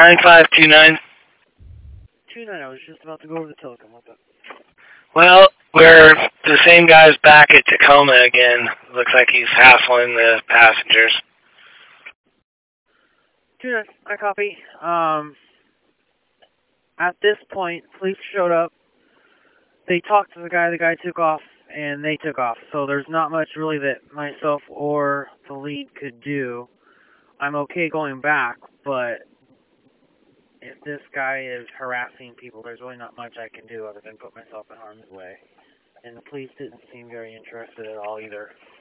9529. 29, I was just about to go over the telecom. What's up? Well, we're the same guy's back at Tacoma again. Looks like he's hassling the passengers. 29, I copy. At this point, police showed up. They talked to the guy took off, and they took off. So there's not much really that myself or the lead could do. I'm okay going back, but if this guy is harassing people, there's really not much I can do other than put myself in harm's way. And the police didn't seem very interested at all either.